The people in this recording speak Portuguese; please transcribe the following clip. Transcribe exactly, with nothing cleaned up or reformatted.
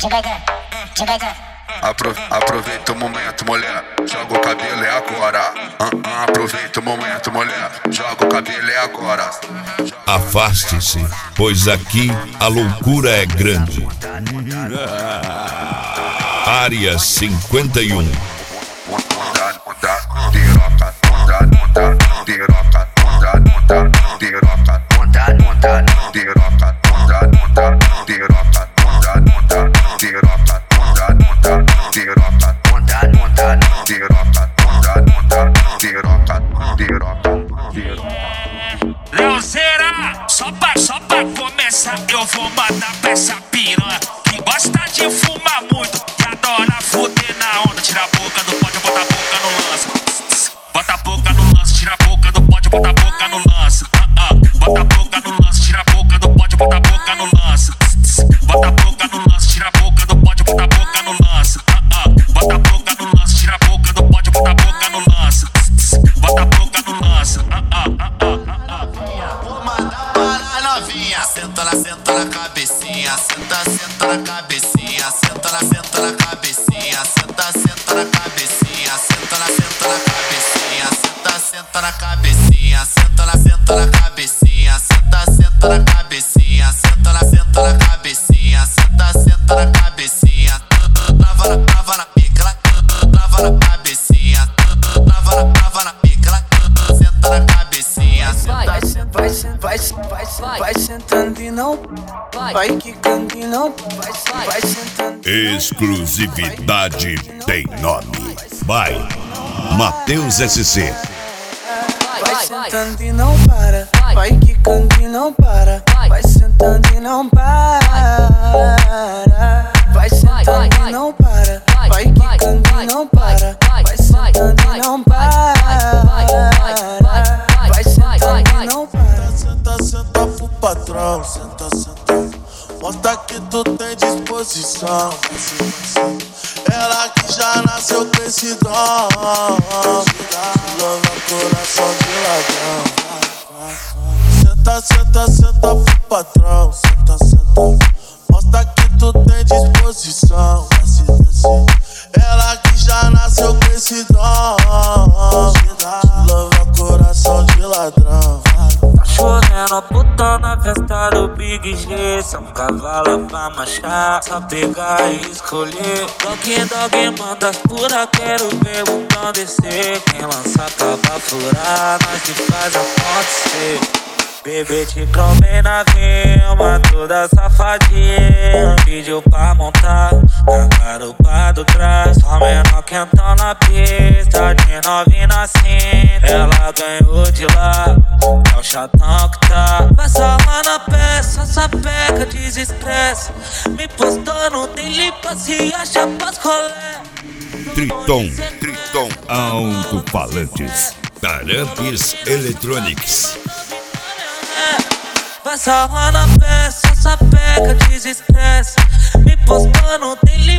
Apro, aproveita o momento, mulher, joga o cabelo, é agora. uh, uh, Aproveita o momento, mulher, joga o cabelo, é agora. Afaste-se, pois aqui a loucura é grande. Área cinquenta e um. Piroca, piroca, piroca, piroca, piroca, piroca, piroca, piroca, piroca, Leozeira, só pra, só pra começar, eu vou mandar pra essa piranha que gosta de fumar muito e adora fuder na onda. Tira a boca do pode, bota a boca no lance. Bota a boca no lance, tira a boca do pode, bota a boca no lance. uh, uh. Bota a boca no lance, tira a boca do pode, bota a boca no lance. Bota a boca no lance, tira a boca do pode, bota a boca no lance. uh, uh. Bota a boca no lance, tira a boca do pode, bota a boca no lance. Bota a boca no lance. uh, uh, uh, uh, uh. Vou mandar para a novinha. Senta na, senta na cabecinha. Senta, senta na cabecinha. Senta na, senta na cabecinha. Senta, senta na cabecinha. Senta na, senta na cabecinha. Senta, senta na cabecinha. Senta na, senta na cabecinha. Senta, senta na cabecinha. Senta na, senta na cabecinha. Senta, senta na cabecinha. Trava na, trava na pica. Trava na cabecinha. Trava na, trava na pica. Senta na cabecinha. Vai, vai, vai, vai, vai, vai sentando e não vai quicando e não vai, vai sentando. Exclusividade tem nome. Vai, Matheus S C. Vai sentando e não para, vai quicando e não para, vai sentando e não para. Vai sentando e não para, vai quicando e não para, vai sentando e não para. Vai sentando e não para. Senta, senta pro patrão. Senta, senta. Mostra que tu tem disposição. Ela que já nasceu com esse dom. Louva coração de ladrão. Senta, senta, senta pro patrão. Senta, senta. Mostra que tu tem disposição. Desce, desce. Ela que já nasceu com esse dom. Louva coração de ladrão. Tá chovendo puta na festa do Big G. São cavalo pra marchar, só pegar e escolher. Dog dog manda as pura, quero ver o botão descer. Quem lança acaba furar, nós que faz acontecer. Bebê te cromei na vima, toda safadinha. Pediu pra montar na garupa do trás. Só menor quentão na pista, de novinha na cinta. Ela ganhou de lá, é o chatão que tá. Vai salvar na peça, sapeca desestressa. Me postou no daily pra se achar pras colé. Triton, Triton, alto-falantes, Taramps Electronics. Vai salvar na peça, sapeca desestressa. Me postou no daily